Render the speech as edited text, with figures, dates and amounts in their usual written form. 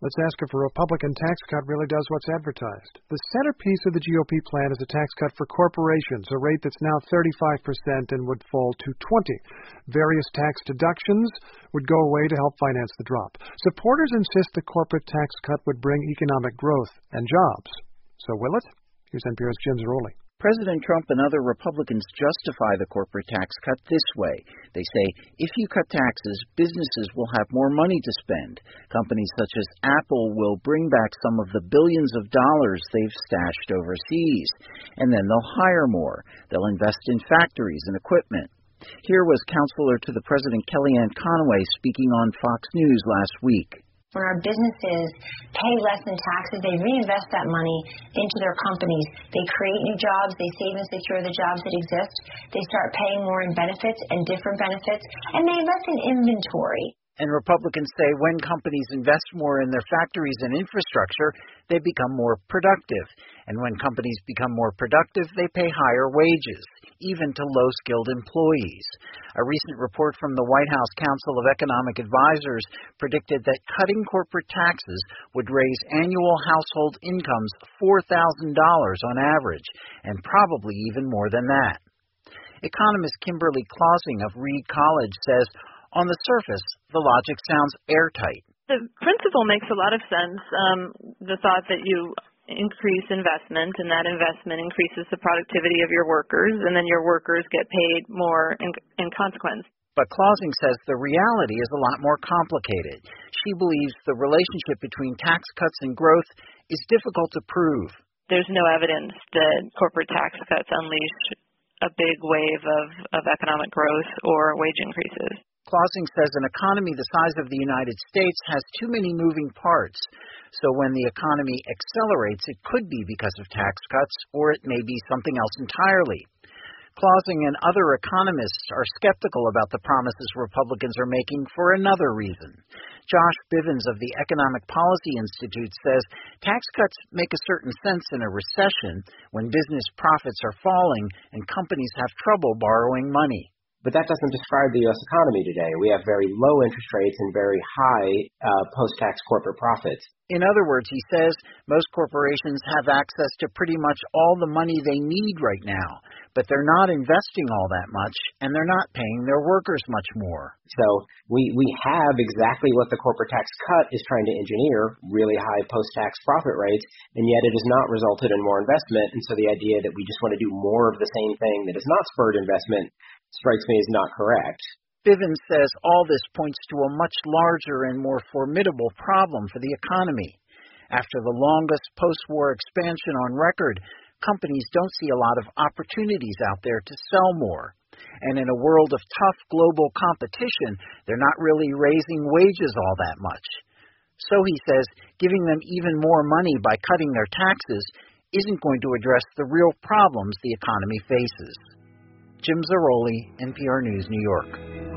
Let's ask if a Republican tax cut really does what's advertised. The centerpiece of the GOP plan is a tax cut for corporations, a rate that's now 35% and would fall to 20%. Various tax deductions would go away to help finance the drop. Supporters insist the corporate tax cut would bring economic growth and jobs. So will it? Here's NPR's Jim Zarroli. President Trump and other Republicans justify the corporate tax cut this way. They say, if you cut taxes, businesses will have more money to spend. Companies such as Apple will bring back some of the billions of dollars they've stashed overseas. And then they'll hire more. They'll invest in factories and equipment. Here was counselor to the President Kellyanne Conway speaking on Fox News last week. When our businesses pay less in taxes, they reinvest that money into their companies. They create new jobs. They save and secure the jobs that exist. They start paying more in benefits and different benefits, and they invest in inventory. And Republicans say when companies invest more in their factories and infrastructure, they become more productive. And when companies become more productive, they pay higher wages, even to low-skilled employees. A recent report from the White House Council of Economic Advisors predicted that cutting corporate taxes would raise annual household incomes $4,000 on average, and probably even more than that. Economist Kimberly Clausing of Reed College says, on the surface, the logic sounds airtight. The principle makes a lot of sense. The thought that you increase investment, and that investment increases the productivity of your workers, and then your workers get paid more in consequence. But Clausing says the reality is a lot more complicated. She believes the relationship between tax cuts and growth is difficult to prove. There's no evidence that corporate tax cuts unleash a big wave of economic growth or wage increases. Clausing says an economy the size of the United States has too many moving parts. So when the economy accelerates, it could be because of tax cuts, or it may be something else entirely. Clausing and other economists are skeptical about the promises Republicans are making for another reason. Josh Bivens of the Economic Policy Institute says tax cuts make a certain sense in a recession when business profits are falling and companies have trouble borrowing money. But that doesn't describe the U.S. economy today. We have very low interest rates and very high post-tax corporate profits. In other words, he says most corporations have access to pretty much all the money they need right now, but they're not investing all that much, and they're not paying their workers much more. So we have exactly what the corporate tax cut is trying to engineer, really high post-tax profit rates, and yet it has not resulted in more investment. And so the idea that we just want to do more of the same thing that has not spurred investment strikes me as not correct. Bivens says all this points to a much larger and more formidable problem for the economy. After the longest post-war expansion on record, companies don't see a lot of opportunities out there to sell more. And in a world of tough global competition, they're not really raising wages all that much. So he says giving them even more money by cutting their taxes isn't going to address the real problems the economy faces. Jim Zarroli, NPR News, New York.